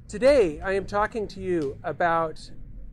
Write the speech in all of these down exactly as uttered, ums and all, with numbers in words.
Today, I am talking to you about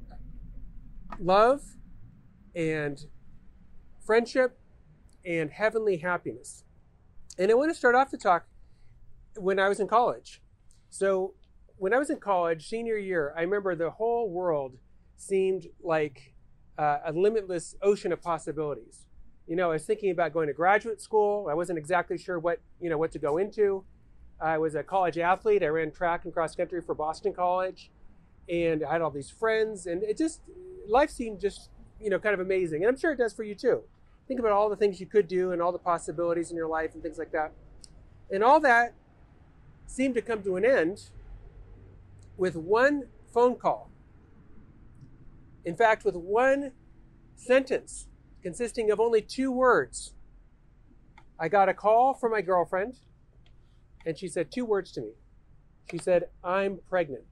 love and friendship and heavenly happiness. And I want to start off the talk when I was in college. So when I was in college, senior year, I remember the whole world seemed like uh, a limitless ocean of possibilities. You know, I was thinking about going to graduate school. I wasn't exactly sure what, you know, what to go into. I was a college athlete. I ran track and cross country for Boston College, and I had all these friends, and it just, life seemed just, you know, kind of amazing. And I'm sure it does for you too. Think about all the things you could do and all the possibilities in your life and things like that. And all that seemed to come to an end with one phone call. In fact, with one sentence consisting of only two words. I got a call from my girlfriend, and she said two words to me. She said, "I'm pregnant."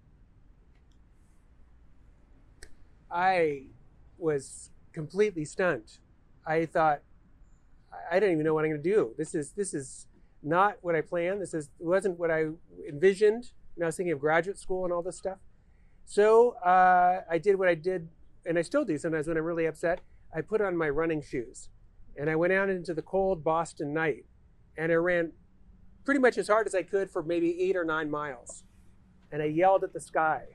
I was completely stunned. I thought, I don't even know what I'm going to do. This is this is not what I planned. This is wasn't what I envisioned. You know, I was thinking of graduate school and all this stuff. So uh, I did what I did, and I still do sometimes when I'm really upset. I put on my running shoes, and I went out into the cold Boston night, and I ran pretty much as hard as I could for maybe eight or nine miles. And I yelled at the sky.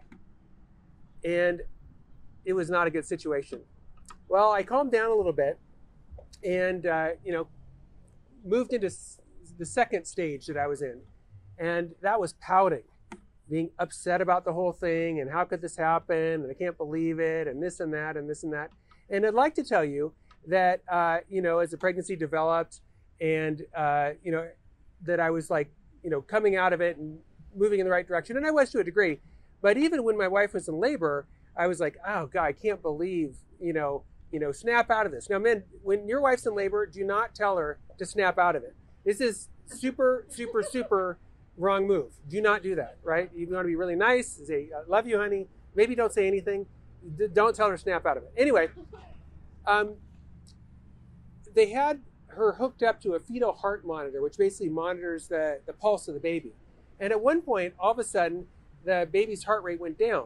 And it was not a good situation. Well, I calmed down a little bit and, uh, you know, moved into s- the second stage that I was in. And that was pouting, being upset about the whole thing and how could this happen? And I can't believe it and this and that and this and that. And I'd like to tell you that, uh, you know, as the pregnancy developed and, uh, you know, that I was like, you know, coming out of it and moving in the right direction. And I was to a degree. But even when my wife was in labor, I was like, oh God, I can't believe, you know, you know, snap out of this. Now, men, when your wife's in labor, do not tell her to snap out of it. This is super, super, super wrong move. Do not do that, right? You want to be really nice. Say, I love you, honey. Maybe don't say anything. D- don't tell her to snap out of it. Anyway, um, they had her hooked up to a fetal heart monitor, which basically monitors the, the pulse of the baby. And at one point, all of a sudden, the baby's heart rate went down.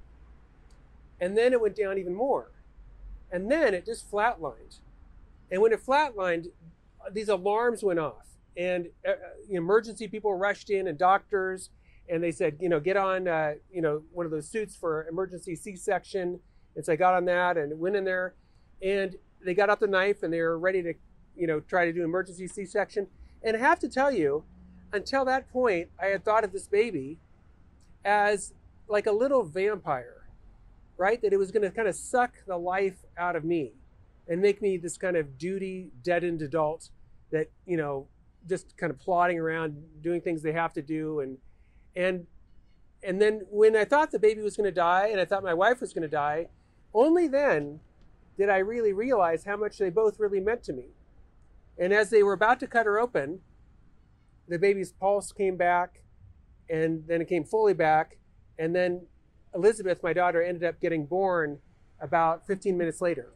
And then it went down even more. And then it just flatlined. And when it flatlined, these alarms went off. And uh, emergency people rushed in, and doctors, and they said, you know, get on, uh, you know, one of those suits for emergency C-section. And so I got on that and went in there. And they got out the knife, and they were ready to, you know, try to do emergency C-section. And I have to tell you, until that point, I had thought of this baby as like a little vampire, right? That it was going to kind of suck the life out of me and make me this kind of duty deadened adult that, you know, just kind of plodding around doing things they have to do. And, and, and then when I thought the baby was going to die and I thought my wife was going to die, only then did I really realize how much they both really meant to me. And as they were about to cut her open, the baby's pulse came back, and then it came fully back. And then Elizabeth, my daughter, ended up getting born about fifteen minutes later.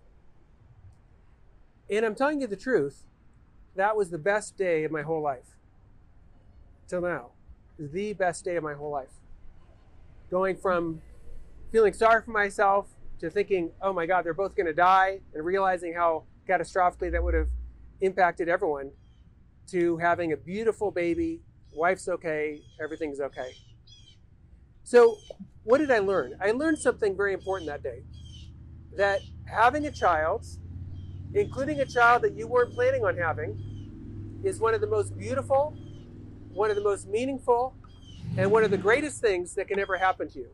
And I'm telling you the truth, that was the best day of my whole life. Till now. It was the best day of my whole life. Going from feeling sorry for myself to thinking, oh my God, they're both going to die, and realizing how catastrophically that would have impacted everyone, to having a beautiful baby, wife's okay, everything's okay. So what did I learn? I learned something very important that day. That having a child, including a child that you weren't planning on having, is one of the most beautiful, one of the most meaningful, and one of the greatest things that can ever happen to you.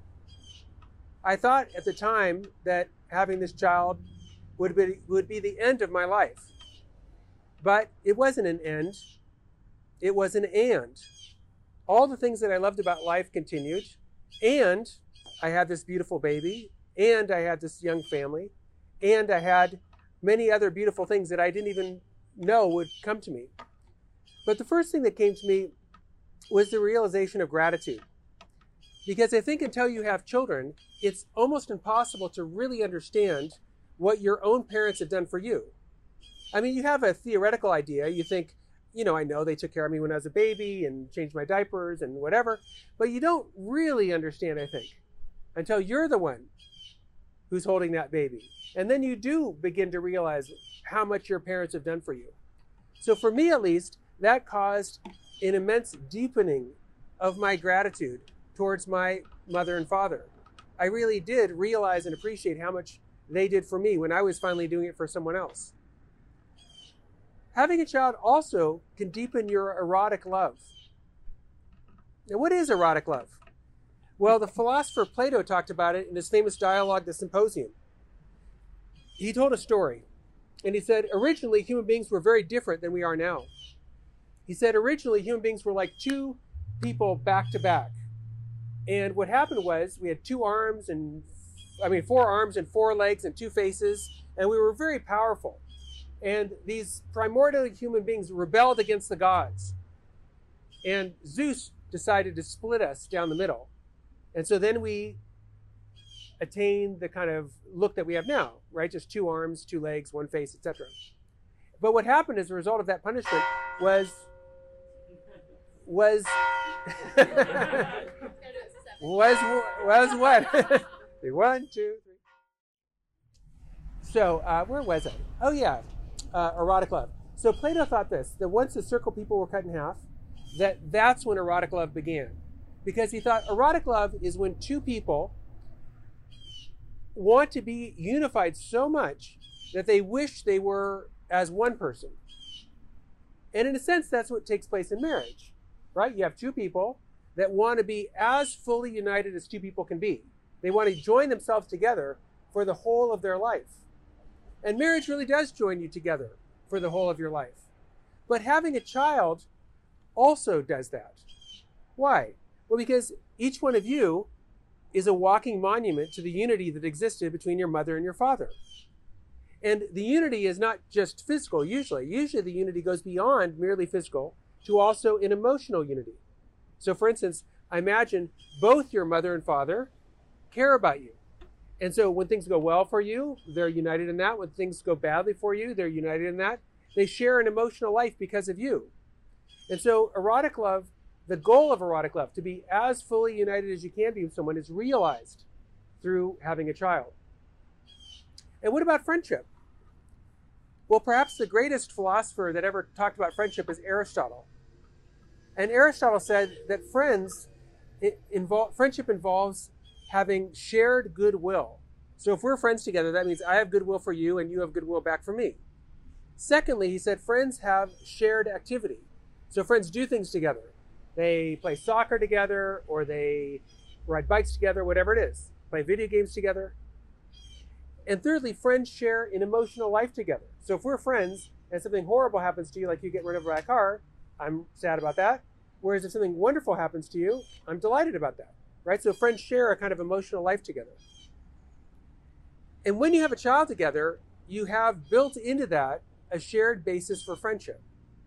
I thought at the time that having this child would be, would be the end of my life. But it wasn't an end. It was an and. All the things that I loved about life continued. And I had this beautiful baby. And I had this young family. And I had many other beautiful things that I didn't even know would come to me. But the first thing that came to me was the realization of gratitude. Because I think until you have children, it's almost impossible to really understand what your own parents have done for you. I mean, you have a theoretical idea. You think, you know, I know they took care of me when I was a baby and changed my diapers and whatever, but you don't really understand, I think, until you're the one who's holding that baby. And then you do begin to realize how much your parents have done for you. So for me, at least, that caused an immense deepening of my gratitude towards my mother and father. I really did realize and appreciate how much they did for me when I was finally doing it for someone else. Having a child also can deepen your erotic love. Now, what is erotic love? Well, the philosopher Plato talked about it in his famous dialogue, The Symposium. He told a story, and he said, originally, human beings were very different than we are now. He said, originally, human beings were like two people back to back. And what happened was we had two arms and, I mean, four arms and four legs and two faces, and we were very powerful. And these primordial human beings rebelled against the gods. And Zeus decided to split us down the middle. And so then we attained the kind of look that we have now, right? Just two arms, two legs, one face, et cetera. But what happened as a result of that punishment was, was, was, was what? One, two, three. So uh, where was I? Oh yeah, uh, erotic love. So Plato thought this, that once the circle people were cut in half, that that's when erotic love began. Because he thought erotic love is when two people want to be unified so much that they wish they were as one person. And in a sense, that's what takes place in marriage, right? You have two people that want to be as fully united as two people can be. They want to join themselves together for the whole of their life. And marriage really does join you together for the whole of your life. But having a child also does that. Why? Well, because each one of you is a walking monument to the unity that existed between your mother and your father. And the unity is not just physical, usually. Usually the unity goes beyond merely physical to also an emotional unity. So for instance, I imagine both your mother and father care about you. And so when things go well for you, they're united in that. When things go badly for you, they're united in that. They share an emotional life because of you. And so erotic love, the goal of erotic love, to be as fully united as you can be with someone, is realized through having a child. And what about friendship? Well, perhaps the greatest philosopher that ever talked about friendship is Aristotle. And Aristotle said that friends, it involve, friendship involves having shared goodwill. So if we're friends together, that means I have goodwill for you and you have goodwill back for me. Secondly, he said friends have shared activity. So friends do things together. They play soccer together, or they ride bikes together, whatever it is. Play video games together. And thirdly, friends share an emotional life together. So if we're friends and something horrible happens to you, like you get run over by a car, I'm sad about that. Whereas if something wonderful happens to you, I'm delighted about that, right? So friends share a kind of emotional life together. And when you have a child together, you have built into that a shared basis for friendship.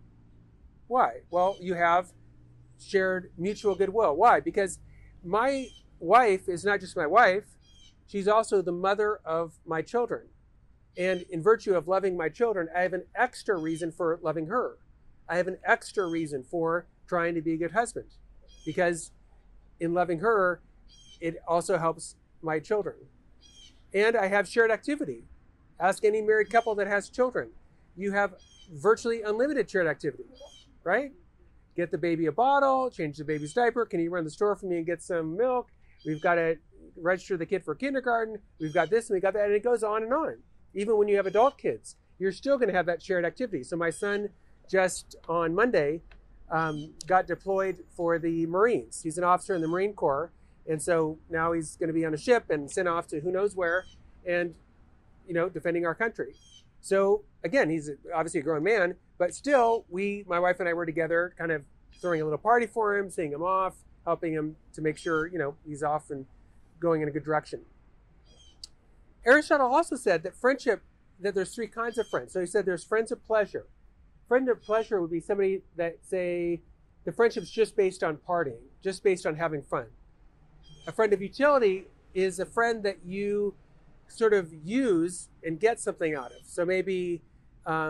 Why? Well, you have shared mutual goodwill. Why? Because my wife is not just my wife, she's also the mother of my children. And in virtue of loving my children, I have an extra reason for loving her. I have an extra reason for trying to be a good husband. Because in loving her, it also helps my children. And I have shared activity. Ask any married couple that has children. You have virtually unlimited shared activity, right? Get the baby a bottle, change the baby's diaper. Can you run the store for me and get some milk? We've got to register the kid for kindergarten. We've got this and we got that. And it goes on and on. Even when you have adult kids, you're still going to have that shared activity. So my son just on Monday um, got deployed for the Marines. He's an officer in the Marine Corps. And so now he's going to be on a ship and sent off to who knows where and, you know, defending our country. So again, he's obviously a grown man, but still we, my wife and I were together kind of throwing a little party for him, seeing him off, helping him to make sure, you know, he's off and going in a good direction. Aristotle also said that friendship, that there's three kinds of friends. So he said there's friends of pleasure. Friend of pleasure would be somebody that, say, the friendship's just based on partying, just based on having fun. A friend of utility is a friend that you sort of use and get something out of. So maybe, um,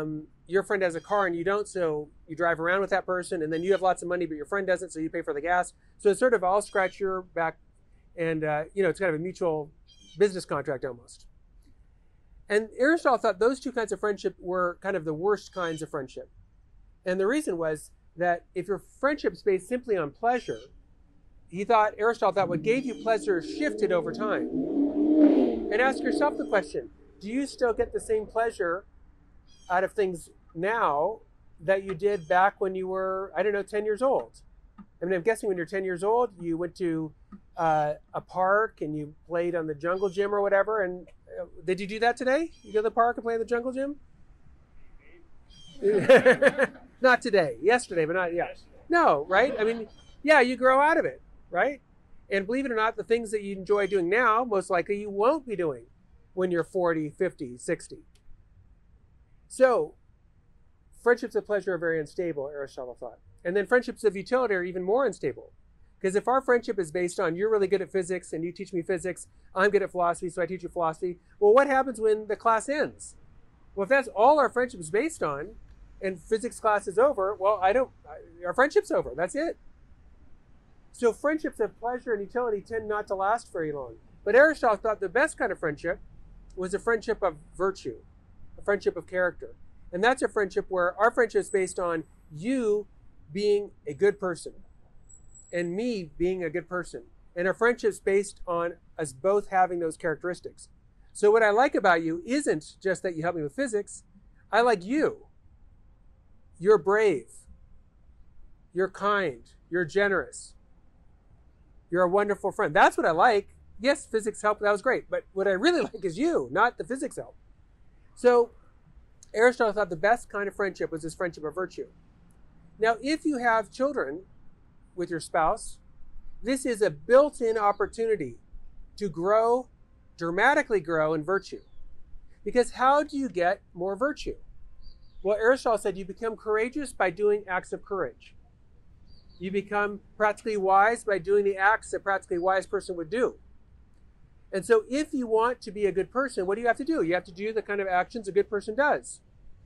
your friend has a car and you don't, so you drive around with that person, and then you have lots of money, but your friend doesn't, so you pay for the gas. So it's sort of I'll scratch your back, and uh, you know, it's kind of a mutual business contract almost. And Aristotle thought those two kinds of friendship were kind of the worst kinds of friendship. And the reason was that if your friendship is based simply on pleasure, he thought, Aristotle thought what gave you pleasure shifted over time. And ask yourself the question, do you still get the same pleasure out of things now that you did back when you were, I don't know, ten years old? I mean, I'm guessing when you're ten years old, you went to uh, a park and you played on the jungle gym or whatever. And uh, did you do that today? You go to the park and play in the jungle gym? Not today. Yesterday, but not yet. No, right? I mean, yeah, you grow out of it, right? And believe it or not, the things that you enjoy doing now, most likely you won't be doing when you're forty, fifty, sixty. So, friendships of pleasure are very unstable, Aristotle thought. And then friendships of utility are even more unstable. Because if our friendship is based on you're really good at physics and you teach me physics, I'm good at philosophy, so I teach you philosophy, well, what happens when the class ends? Well, if that's all our friendship is based on, and physics class is over, well, I don't, our friendship's over. That's it. So friendships of pleasure and utility tend not to last very long. But Aristotle thought the best kind of friendship was a friendship of virtue, a friendship of character. And that's a friendship where our friendship is based on you being a good person and me being a good person. And our friendship is based on us both having those characteristics. So what I like about you isn't just that you help me with physics. I like you. You're brave. You're kind. You're generous. You're a wonderful friend. That's what I like. Yes, physics help. That was great. But what I really like is you, not the physics help. So Aristotle thought the best kind of friendship was this friendship of virtue. Now, if you have children with your spouse, this is a built-in opportunity to grow, dramatically grow in virtue. Because how do you get more virtue? Well, Aristotle said you become courageous by doing acts of courage. You become practically wise by doing the acts that a practically wise person would do. And so if you want to be a good person, what do you have to do? You have to do the kind of actions a good person does.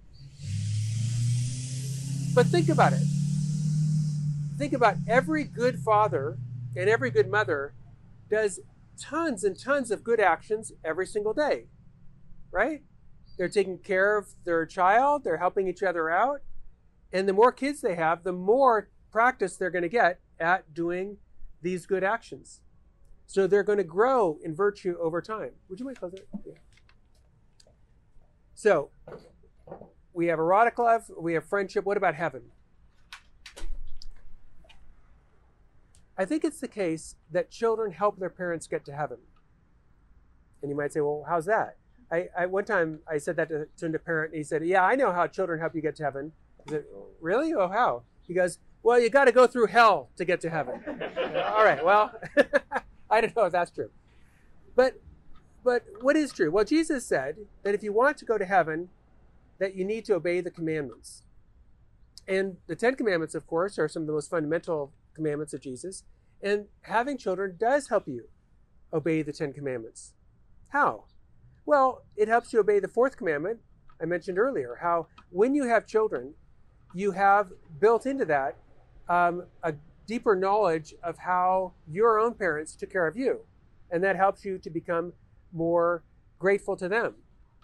But think about it. Think about every good father and every good mother does tons and tons of good actions every single day, right? They're taking care of their child. They're helping each other out. And the more kids they have, the more practice they're going to get at doing these good actions. So they're going to grow in virtue over time. Would you mind closing it? Yeah. So we have erotic love. We have friendship. What about heaven? I think it's the case that children help their parents get to heaven. And you might say, well, how's that? I, I one time I said that to, to a parent, and he said, yeah, I know how children help you get to heaven. I said, really? Oh, how? He goes, well, you got to go through hell to get to heaven. All right, well, I don't know if that's true. But, but what is true? Well, Jesus said that if you want to go to heaven, that you need to obey the commandments. And the Ten Commandments, of course, are some of the most fundamental commandments of Jesus. And having children does help you obey the Ten Commandments. How? Well, it helps you obey the fourth commandment I mentioned earlier, how when you have children, you have built into that um, a deeper knowledge of how your own parents took care of you. And that helps you to become more grateful to them.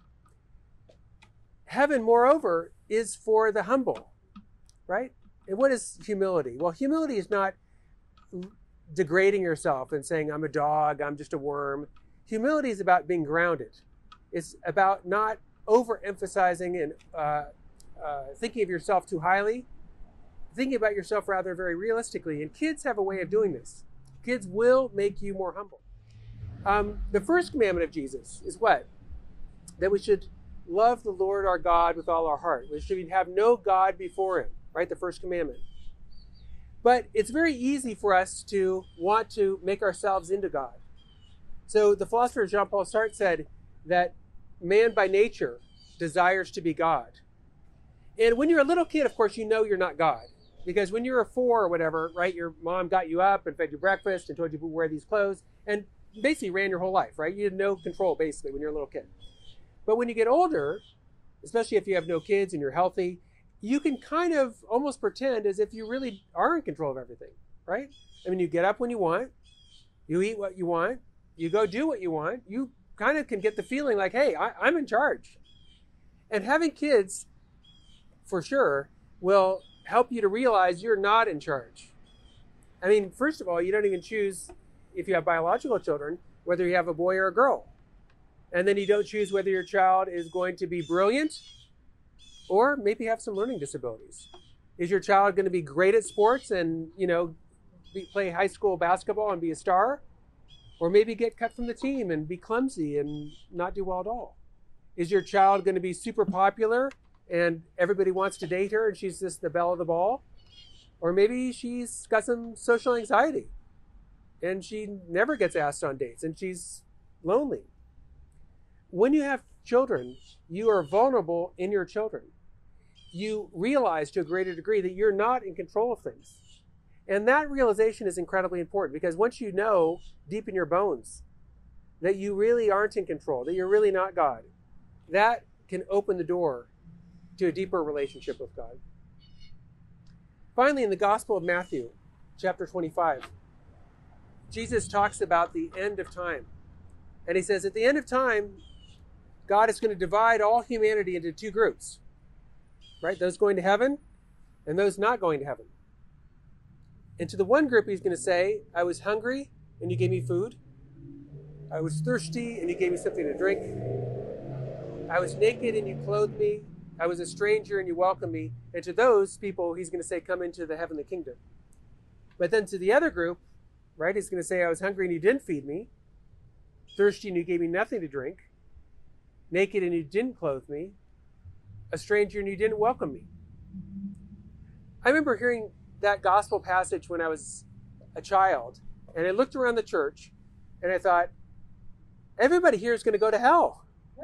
Heaven, moreover, is for the humble, right? And what is humility? Well, humility is not degrading yourself and saying, I'm a dog, I'm just a worm. Humility is about being grounded. It's about not overemphasizing and uh, uh, thinking of yourself too highly, thinking about yourself rather very realistically. And kids have a way of doing this. Kids will make you more humble. Um, the first commandment of Jesus is what? That we should love the Lord our God with all our heart. We should have no God before him, right? The first commandment. But it's very easy for us to want to make ourselves into God. So the philosopher Jean-Paul Sartre said that man by nature desires to be God. And when you're a little kid, of course, you know you're not God. Because when you're a four or whatever, right, your mom got you up and fed you breakfast and told you to wear these clothes and basically ran your whole life, right? You had no control, basically, when you're a little kid. But when you get older, especially if you have no kids and you're healthy, you can kind of almost pretend as if you really are in control of everything, right? I mean, you get up when you want, you eat what you want, you go do what you want. You kind of can get the feeling like, hey, I, I'm in charge. And having kids, for sure, will help you to realize you're not in charge. I mean, first of all, you don't even choose, if you have biological children, whether you have a boy or a girl. And then you don't choose whether your child is going to be brilliant or maybe have some learning disabilities. Is your child going to be great at sports and, you know, be, play high school basketball and be a star? Or maybe get cut from the team and be clumsy and not do well at all? Is your child going to be super popular and everybody wants to date her and she's just the belle of the ball? Or maybe she's got some social anxiety and she never gets asked on dates and she's lonely. When you have children, you are vulnerable in your children. You realize to a greater degree that you're not in control of things. And that realization is incredibly important, because once you know deep in your bones that you really aren't in control, that you're really not God, that can open the door to a deeper relationship with God. Finally, in the Gospel of Matthew, chapter twenty-five, Jesus talks about the end of time. And he says, at the end of time, God is going to divide all humanity into two groups, right? Those going to heaven and those not going to heaven. And to the one group, he's going to say, I was hungry and you gave me food. I was thirsty and you gave me something to drink. I was naked and you clothed me. I was a stranger and you welcomed me. And to those people, he's going to say, come into the heavenly kingdom. But then to the other group, right, he's going to say, I was hungry and you didn't feed me. Thirsty and you gave me nothing to drink. Naked and you didn't clothe me. A stranger and you didn't welcome me. I remember hearing that gospel passage when I was a child, and I looked around the church and I thought, everybody here is going to go to hell.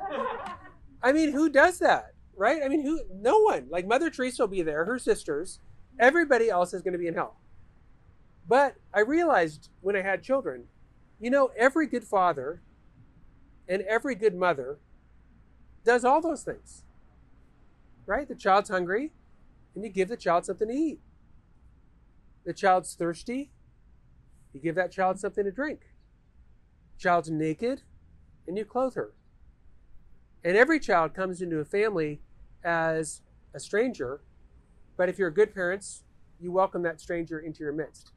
I mean, who does that, right? I mean, who? No one. Like Mother Teresa will be there, her sisters. Everybody else is going to be in hell. But I realized when I had children, you know, every good father and every good mother does all those things, right? The child's hungry and you give the child something to eat. The child's thirsty, you give that child something to drink. Child's naked, and you clothe her. And every child comes into a family as a stranger, but if you're good parents, you welcome that stranger into your midst.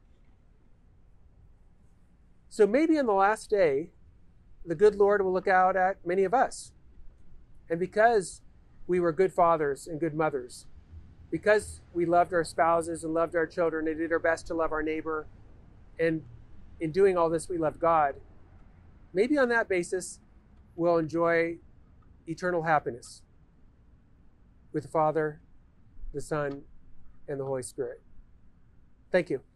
So maybe on the last day, the good Lord will look out at many of us. And because we were good fathers and good mothers, because we loved our spouses and loved our children and did our best to love our neighbor, and in doing all this, we loved God, maybe on that basis, we'll enjoy eternal happiness with the Father, the Son, and the Holy Spirit. Thank you.